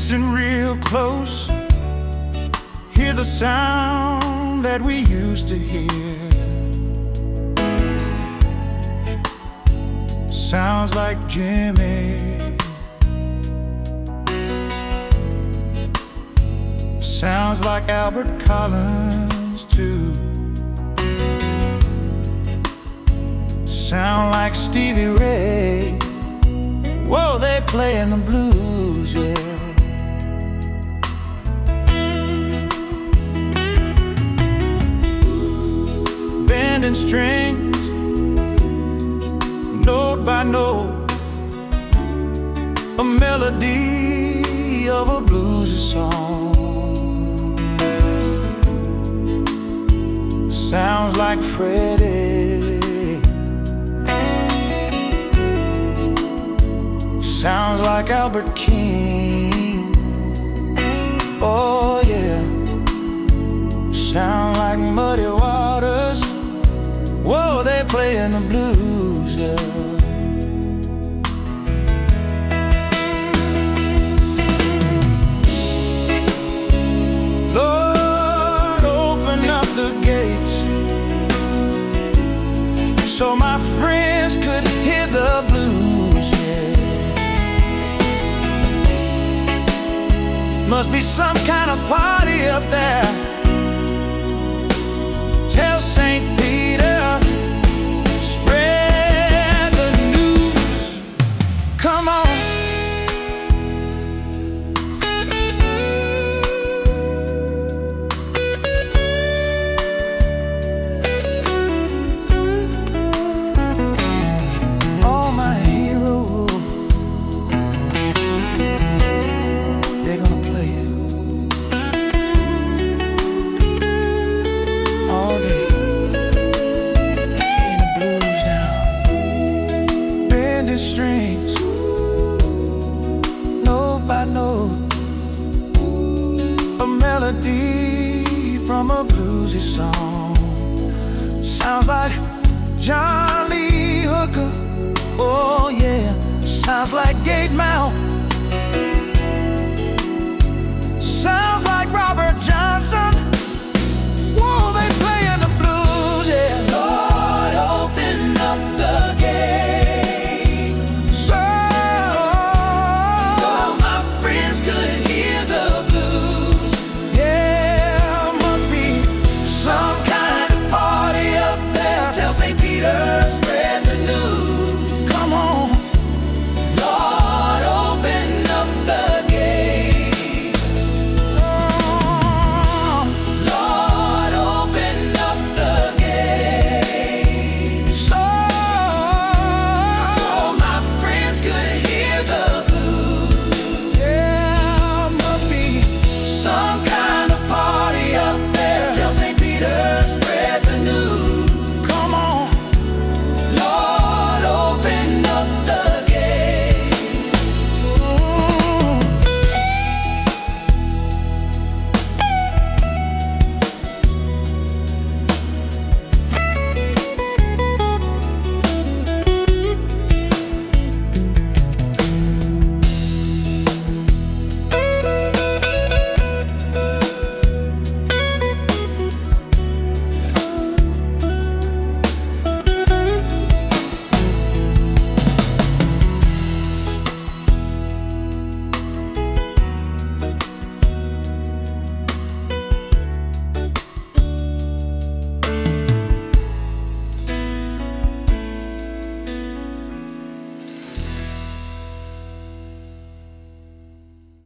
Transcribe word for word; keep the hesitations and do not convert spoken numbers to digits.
Listen real close, hear the sound that we used to hear. Sounds like Jimmy, sounds like Albert Collins too. Sound like Stevie Ray. Whoa, they playin' the blues, yeah. Bending strings, note by note, a melody of a bluesy song. Sounds like Freddie, sounds like Albert King. Oh yeah, sound like Muddy Waters. Whoa, they playin' the blues, yeah. Lord, open up the gates so my friends could hear the blues, yeah. Must be some kind of party up there. Tell Saint Peter, spread the news. Come on. All my heroes, they're gonna play it all day. In the blues now, bending strings, note by note, a melody from a bluesy song. Sounds like John Lee Hooker. Oh yeah, sounds like Gatemouth.